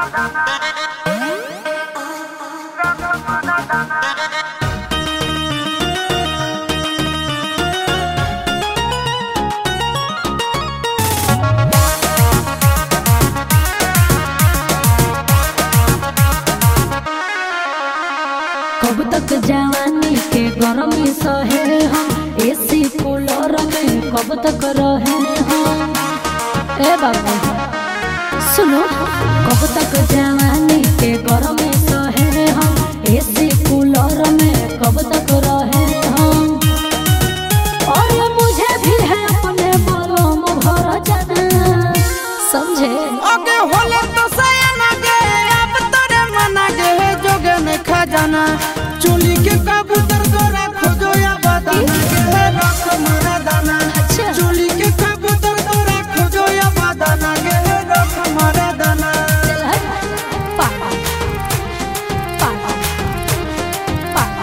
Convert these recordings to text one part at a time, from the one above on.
कब तक जवानी के गरमी सहे हम एसी कूलर में कब तक रहे हम। ए बाबा सुनो, कब तक जवानी के गरमी सहे हम एसी कूलर में कब तक रहे हम। और मुझे भी है अपने बालों में भर जाना, समझे? आगे होले तो सयाना गे, अब तोरे मना गे जोगे में खजाना। चोली के कबूतर तोरा खोजो या बदाना गे रख मारा दाना। चोली के कबूतर तोरा खोजो या बदाना गे रख मारा दाना। पापा पापा पापा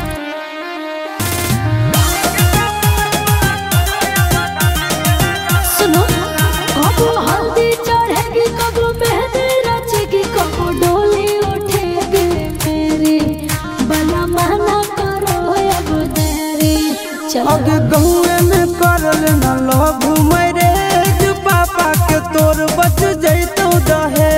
सुनो, कब हल्दी चढ़ेगी, कब मेहंदी रचेगी, कब डोली उठेगी मेरी, बला मना करो अब देरी। आगे गहुए में कर लेना लव मैरेज, पापा के तोर बच जैतो दहे।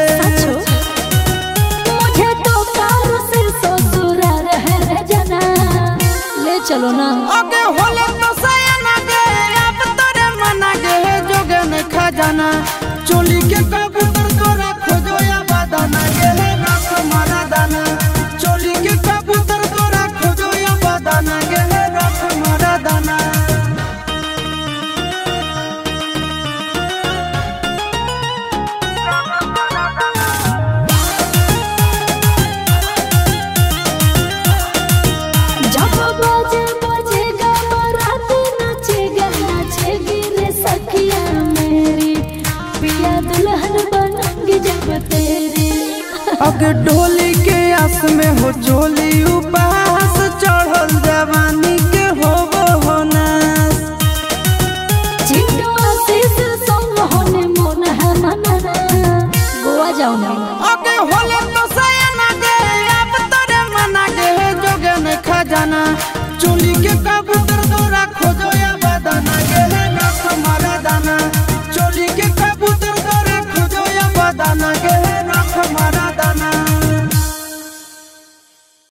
मुझे तो कार से ससुराल है जना, ले चलो ना। आगे होले तो सयाना गे, अब तोरे मना गे जोगे में खजाना। चोली के कबूतर तोरा खोजो या बदाना गे रख मारा दाना। चोली के कबूतर तोरा खोजो या बदाना गे रख मारा दाना। जब बाजे बजेगा बारात नाचेगा, नाचेगी रे सखिया मेरी, पिया दुल्हन बनूंगी जब तेरी। आगे ढोली के आस में हो चोली उपास, चढ़ल जवानी के हो नास। चिंटू आशीष संग होने मन है मनाना, गोवा जाओ ना। आगे होले तो सयाना गे, अब तोरे मना गे जोगे में खजाना। चोली के कब